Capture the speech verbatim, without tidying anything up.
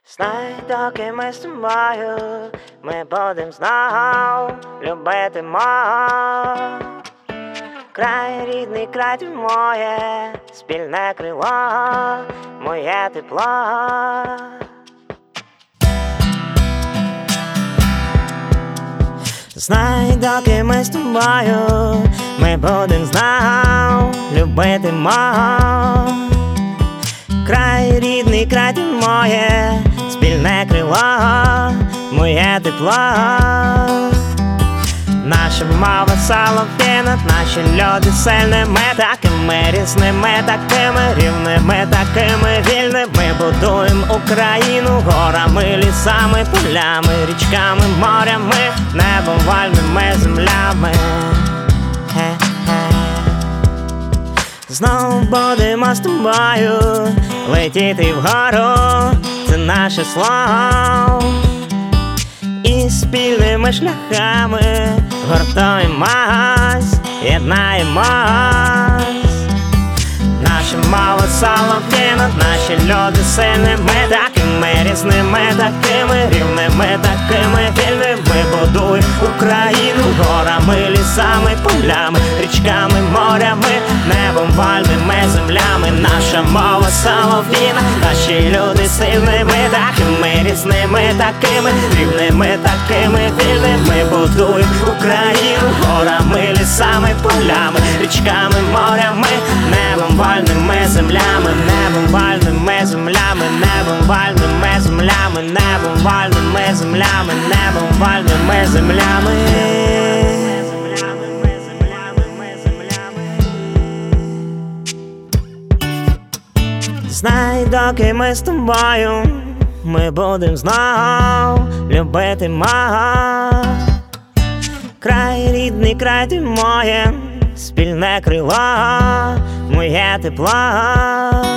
Знай, доки ми з тобою, ми будем знов любити мов. Край рідний, край ти моє, спільне крило, моє тепло. Знай, доки ми з тобою, ми будем знов любити мов. Край рідний, край ти моє, спільне крило, моє тепло. Наша мова солов'їна, наші люди сильними, такими різними, такими рівними, такими вільними. Будуємо Україну горами, лісами, полями, річками, морями, небом, вольними землями. Знову будемо з тобою летіти вгору, це наше слово. І спільними шляхами гуртуємось, єднаємось. Наша мова солов'їна, наші люди сильними, такими різними, такими рівними, такими вільними. Будуємо Україну горами, лісами, полями, річками, морями, небом, вольними землями. Наша мова солов'їна, наші люди сильними, такими різними, такими рівними, такими вільними. Будуємо Україну горами, лісами, полями, річками, морями, небом, вольними землями, небом, вольними землями, небом, вольними землями, небом, вольними землями, небом, вольними землями. Знай, доки ми з тобою, ми будем знов любити мов. Край рідний, край ти моє, спільне крило, моє тепло.